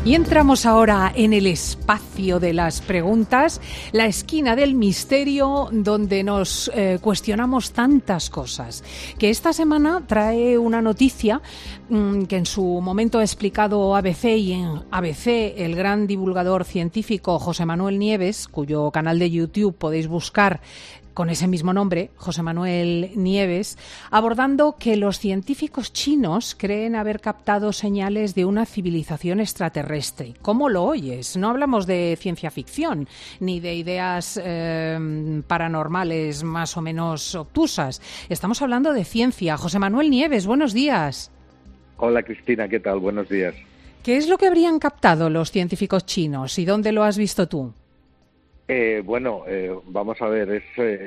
Y entramos ahora en el espacio de las preguntas, la esquina del misterio donde nos cuestionamos tantas cosas. Que esta semana trae una noticia que en su momento ha explicado ABC, y en ABC el gran divulgador científico José Manuel Nieves, cuyo canal de YouTube podéis buscar con ese mismo nombre, José Manuel Nieves, abordando que los científicos chinos creen haber captado señales de una civilización extraterrestre. ¿Cómo lo oyes? No hablamos de ciencia ficción, ni de ideas paranormales más o menos obtusas. Estamos hablando de ciencia. José Manuel Nieves, buenos días. Hola Cristina, ¿qué tal? Buenos días. ¿Qué es lo que habrían captado los científicos chinos y dónde lo has visto tú? Vamos a ver,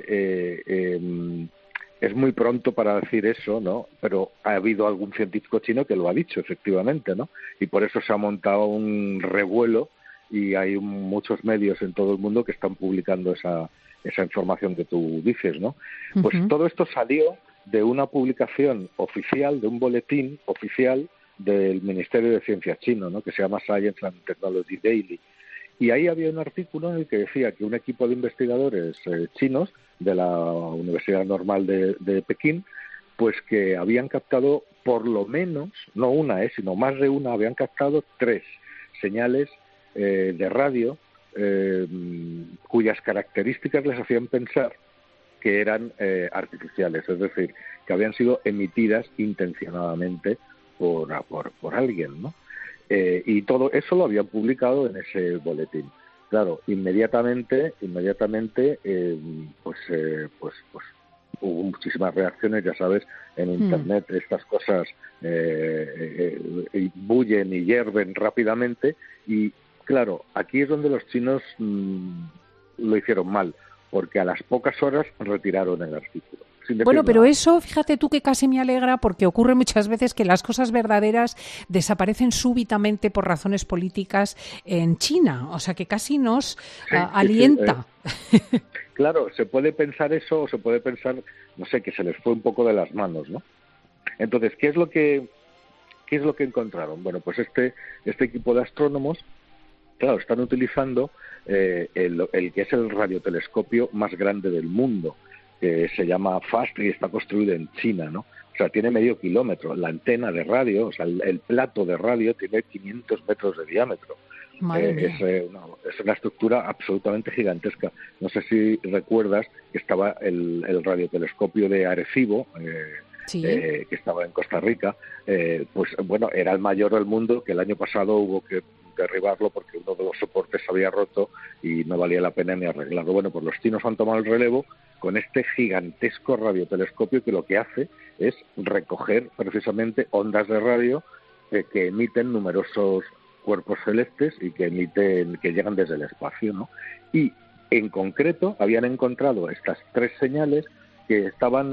es muy pronto para decir eso, ¿no? Pero ha habido algún científico chino que lo ha dicho, efectivamente, ¿no? Y por eso se ha montado un revuelo y hay muchos medios en todo el mundo que están publicando esa información que tú dices, ¿no? Pues todo esto salió de una publicación oficial, de un boletín oficial del Ministerio de Ciencia chino, ¿no? Que se llama Science and Technology Daily. Y ahí había un artículo en el que decía que un equipo de investigadores chinos de la Universidad Normal de Pekín, pues que habían captado por lo menos, no una, sino más de una, habían captado 3 señales de radio cuyas características les hacían pensar que eran artificiales, es decir, que habían sido emitidas intencionadamente por alguien, ¿no? Y todo eso lo habían publicado en ese boletín. Claro, inmediatamente, hubo muchísimas reacciones, ya sabes, en Internet estas cosas bullen y hierven rápidamente y, claro, aquí es donde los chinos lo hicieron mal, porque a las pocas horas retiraron el artículo. Bueno, pero eso, fíjate tú que casi me alegra porque ocurre muchas veces que las cosas verdaderas desaparecen súbitamente por razones políticas en China, o sea que casi nos alienta. Claro, se puede pensar eso o se puede pensar, no sé, que se les fue un poco de las manos, ¿no? Entonces, ¿qué es lo que encontraron? Bueno, pues este equipo de astrónomos, claro, están utilizando el que es el radiotelescopio más grande del mundo, que se llama FAST y está construido en China, ¿no? O sea, tiene medio kilómetro. La antena de radio, o sea, el plato de radio tiene 500 metros de diámetro. Es una estructura absolutamente gigantesca. No sé si recuerdas que estaba el radiotelescopio de Arecibo, ¿Sí? Que estaba en Costa Rica, pues bueno, era el mayor del mundo, que el año pasado hubo que derribarlo porque uno de los soportes se había roto y no valía la pena ni arreglarlo. Bueno, pues los chinos han tomado el relevo con este gigantesco radiotelescopio que lo que hace es recoger precisamente ondas de radio que emiten numerosos cuerpos celestes y que llegan desde el espacio, ¿no? Y en concreto habían encontrado estas 3 señales que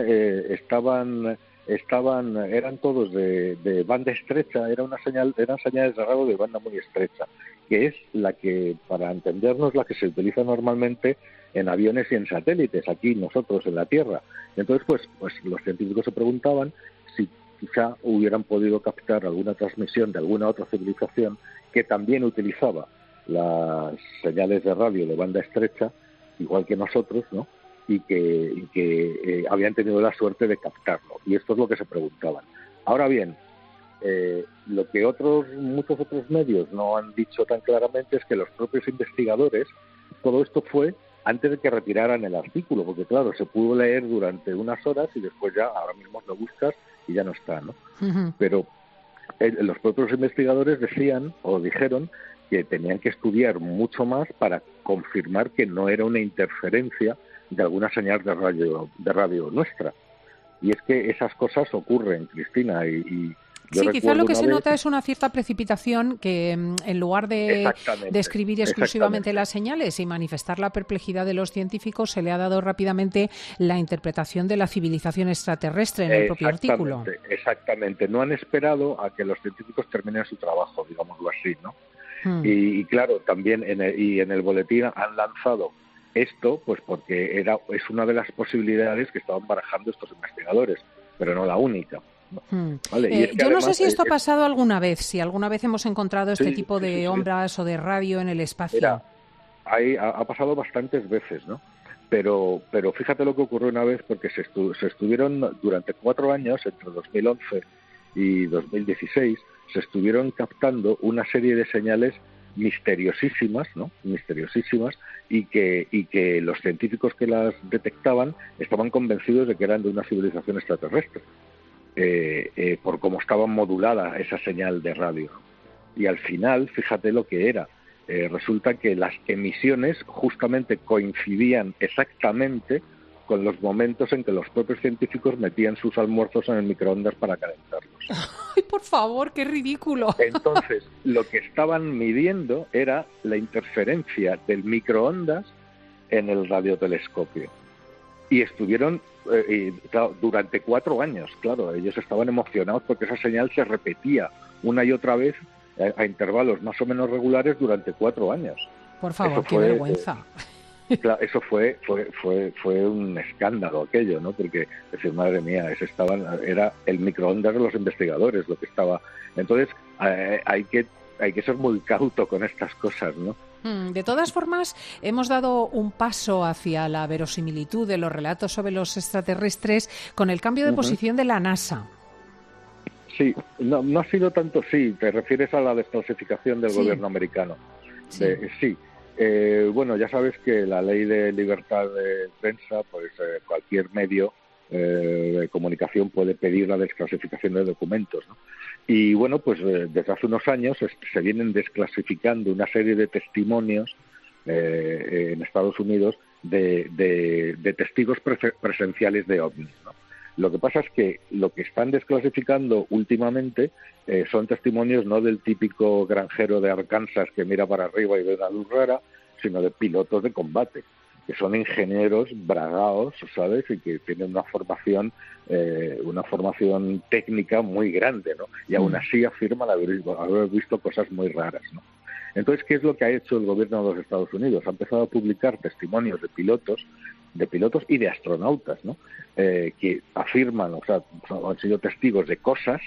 eran todos de banda estrecha, eran señales de radio de banda muy estrecha, que es la que, para entendernos, la que se utiliza normalmente en aviones y en satélites, aquí nosotros en la Tierra. Entonces, pues los científicos se preguntaban si quizá hubieran podido captar alguna transmisión de alguna otra civilización que también utilizaba las señales de radio de banda estrecha, igual que nosotros, ¿no? Y que habían tenido la suerte de captarlo. Y esto es lo que se preguntaban. Ahora bien, lo que muchos otros medios no han dicho tan claramente es que los propios investigadores, todo esto fue antes de que retiraran el artículo, porque claro, se pudo leer durante unas horas y después ya, ahora mismo lo buscas y ya no está, ¿no? Uh-huh. Pero los propios investigadores dijeron que tenían que estudiar mucho más para confirmar que no era una interferencia de alguna señal de radio nuestra. Y es que esas cosas ocurren, Cristina, y sí, quizás lo que se nota es una cierta precipitación que en lugar de describir exclusivamente las señales y manifestar la perplejidad de los científicos, se le ha dado rápidamente la interpretación de la civilización extraterrestre en el propio artículo. Exactamente. No han esperado a que los científicos terminen su trabajo, digámoslo así, ¿no? Y claro, también en el boletín han lanzado esto, pues porque es una de las posibilidades que estaban barajando estos investigadores, pero no la única. ¿Vale? Y es que Yo no además, sé si esto ha pasado alguna vez, si alguna vez hemos encontrado este sí, tipo de ondas o de radio en el espacio. Mira, ha pasado bastantes veces, ¿no? Pero fíjate lo que ocurrió una vez, porque se estuvieron durante 4 años, entre 2011 y 2016, se estuvieron captando una serie de señales misteriosísimas, ¿no? Misteriosísimas, y que los científicos que las detectaban estaban convencidos de que eran de una civilización extraterrestre, por cómo estaba modulada esa señal de radio, ¿no? Y al final, fíjate lo que era. Resulta que las emisiones justamente coincidían exactamente con los momentos en que los propios científicos metían sus almuerzos en el microondas para calentarlos. ¡Ay, por favor, qué ridículo! Entonces, lo que estaban midiendo era la interferencia del microondas en el radiotelescopio. Y estuvieron claro, durante 4 años, claro, ellos estaban emocionados porque esa señal se repetía una y otra vez a intervalos más o menos regulares durante 4 años. Por favor, qué vergüenza. Claro, eso fue un escándalo aquello, ¿no? Porque decir, madre mía, era el microondas de los investigadores lo que estaba. Entonces hay que ser muy cauto con estas cosas, ¿no? De todas formas, hemos dado un paso hacia la verosimilitud de los relatos sobre los extraterrestres con el cambio de posición de la NASA. Sí, no ha sido tanto, sí, te refieres a la desclasificación del gobierno americano. Sí. Bueno, ya sabes que la ley de libertad de prensa, pues cualquier medio de comunicación puede pedir la desclasificación de documentos, ¿no? Y bueno, pues desde hace unos años se vienen desclasificando una serie de testimonios en Estados Unidos de testigos presenciales de ovnis, ¿no? Lo que pasa es que lo que están desclasificando últimamente son testimonios no del típico granjero de Arkansas que mira para arriba y ve una luz rara, sino de pilotos de combate, que son ingenieros bragaos, ¿sabes? Y que tienen una formación técnica muy grande, ¿no? Y aún así afirman haber visto cosas muy raras, ¿no? Entonces, ¿qué es lo que ha hecho el gobierno de los Estados Unidos? Ha empezado a publicar testimonios de pilotos y de astronautas, ¿no? Que afirman, o sea, han sido testigos de cosas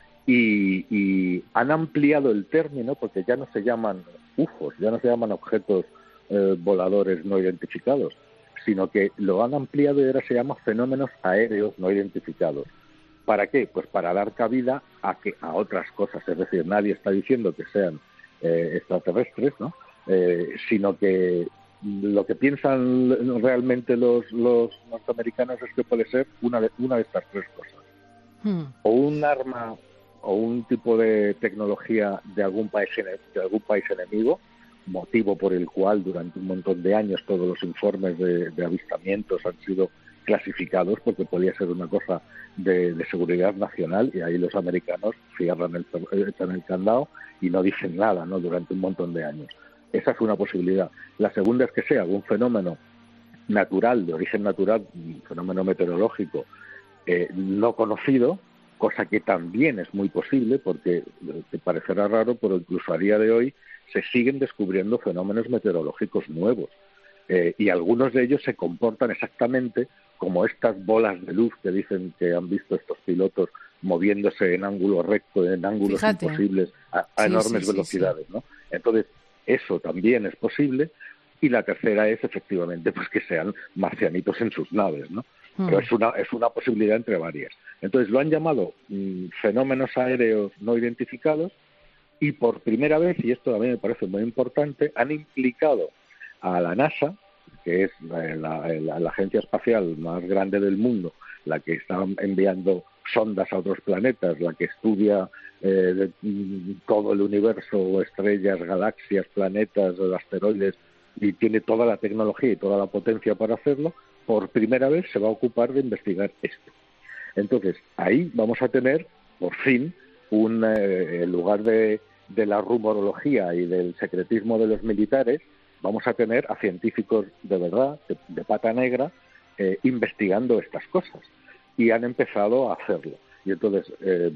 y han ampliado el término porque ya no se llaman UFOs, ya no se llaman objetos voladores no identificados, sino que lo han ampliado y ahora se llama fenómenos aéreos no identificados. ¿Para qué? Pues para dar cabida a otras cosas, es decir, nadie está diciendo que sean extraterrestres, ¿no? Sino que lo que piensan realmente los norteamericanos es que puede ser una de estas 3 cosas. O un arma o un tipo de tecnología de algún país enemigo, motivo por el cual durante un montón de años todos los informes de avistamientos han sido clasificados porque podía ser una cosa de seguridad nacional, y ahí los americanos echan el candado y no dicen nada, ¿no? Durante un montón de años. Esa es una posibilidad. La segunda es que sea algún fenómeno natural, de origen natural, un fenómeno meteorológico no conocido, cosa que también es muy posible porque te parecerá raro, pero incluso a día de hoy se siguen descubriendo fenómenos meteorológicos nuevos y algunos de ellos se comportan exactamente como estas bolas de luz que dicen que han visto estos pilotos moviéndose en ángulo recto, en ángulos imposibles, a enormes velocidades, ¿no? Entonces, eso también es posible. Y la tercera es, efectivamente, pues que sean marcianitos en sus naves, ¿no? Pero es una posibilidad entre varias. Entonces, lo han llamado fenómenos aéreos no identificados y por primera vez, y esto a mí me parece muy importante, han implicado a la NASA, que es la agencia espacial más grande del mundo, la que está enviando sondas a otros planetas, la que estudia todo el universo, estrellas, galaxias, planetas, asteroides, y tiene toda la tecnología y toda la potencia para hacerlo. Por primera vez se va a ocupar de investigar esto. Entonces, ahí vamos a tener, por fin, en lugar de la rumorología y del secretismo de los militares, vamos a tener a científicos de verdad, de pata negra, investigando estas cosas. Y han empezado a hacerlo. Y entonces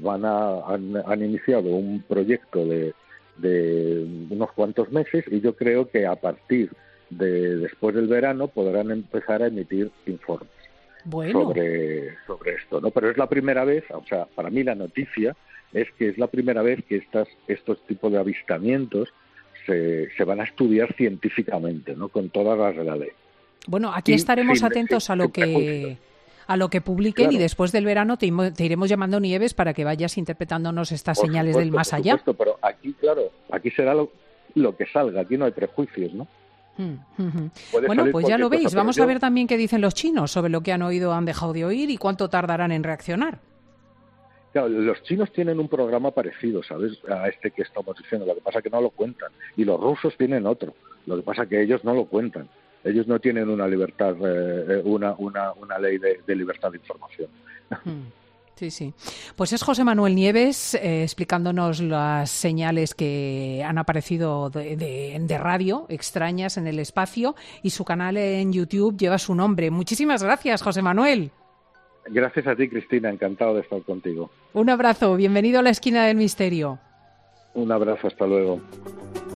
han iniciado un proyecto de unos cuantos meses, y yo creo que a partir de después del verano podrán empezar a emitir informes. sobre esto, ¿no? Pero es la primera vez, o sea, para mí la noticia es que es la primera vez que estos tipos de avistamientos se van a estudiar científicamente, ¿no? Con todas las de la ley. Bueno, aquí estaremos atentos a lo que publiquen, claro. Y después del verano te iremos llamando, Nieves, para que vayas interpretándonos estas señales del más allá. Por supuesto, pero aquí, claro, aquí será lo que salga, aquí no hay prejuicios, ¿no? Bueno, pues ya lo veis. Vamos a ver también qué dicen los chinos sobre lo que han oído o han dejado de oír y cuánto tardarán en reaccionar. Claro, los chinos tienen un programa parecido, ¿sabes?, a este que estamos diciendo. Lo que pasa es que no lo cuentan. Y los rusos tienen otro. Lo que pasa es que ellos no lo cuentan. Ellos no tienen una libertad, una ley de libertad de información. Sí, sí. Pues es José Manuel Nieves explicándonos las señales que han aparecido de radio extrañas en el espacio, y su canal en YouTube lleva su nombre. Muchísimas gracias, José Manuel. Gracias a ti, Cristina. Encantado de estar contigo. Un abrazo. Bienvenido a la Esquina del Misterio. Un abrazo. Hasta luego.